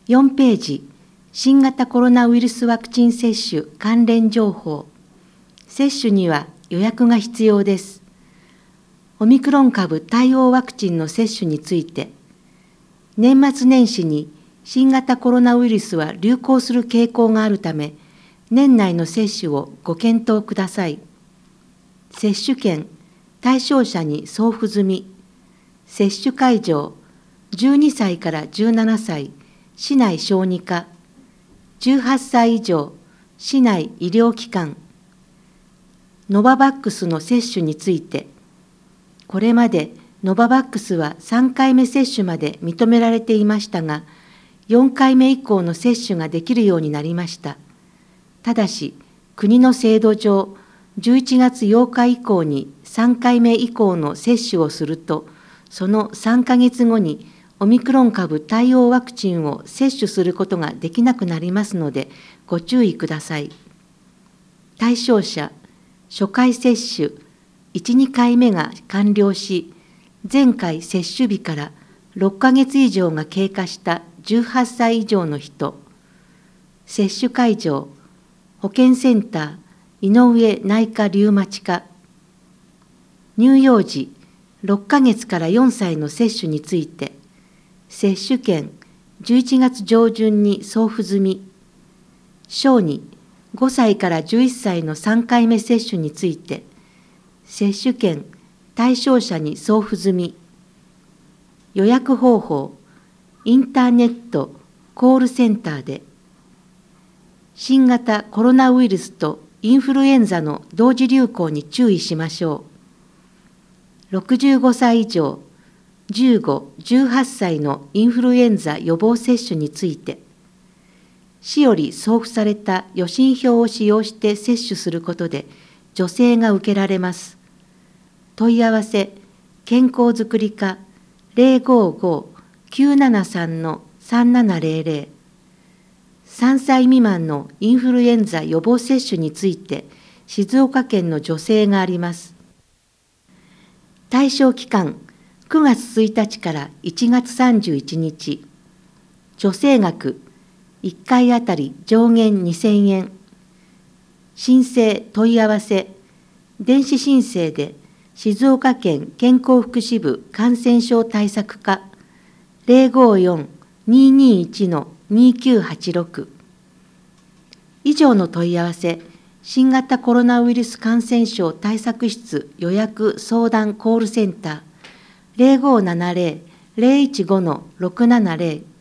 4ページ、新型コロナウイルスワクチン接種関連情報。接種には予約が必要です。オミクロン株対応ワクチンの接種について、年末年始に新型コロナウイルスは流行する傾向があるため、年内の接種をご検討ください。接種券、対象者に送付済み。接種会場、12歳から17歳、市内小児科。18歳以上、市内医療機関。ノババックスの接種について、これまでノババックスは3回目接種まで認められていましたが、4回目以降の接種ができるようになりました。ただし、国の制度上、11月8日以降に3回目以降の接種をすると、その3ヶ月後にオミクロン株対応ワクチンを接種することができなくなりますので、ご注意ください。対象者、初回接種、1、2回目が完了し、前回接種日から6ヶ月以上が経過した18歳以上の人、接種会場、保健センター、井上内科リウマチ科、乳幼児、6ヶ月から4歳の接種について、接種券、11月上旬に送付済み、小児、5歳から11歳の3回目接種について、接種券、対象者に送付済み、予約方法、インターネット、コールセンターで、新型コロナウイルスとインフルエンザの同時流行に注意しましょう。65歳以上、15、18歳のインフルエンザ予防接種について、市より送付された予診票を使用して接種することで助成が受けられます。問い合わせ、健康づくり課 055-973-3700。3歳未満のインフルエンザ予防接種について静岡県の助成があります。対象期間、9月1日から1月31日。助成額、1回あたり上限2000円。申請問い合わせ、電子申請で静岡県健康福祉部感染症対策課 054-221-2986。以上の問い合わせ、新型コロナウイルス感染症対策室予約相談コールセンター 0570-015-670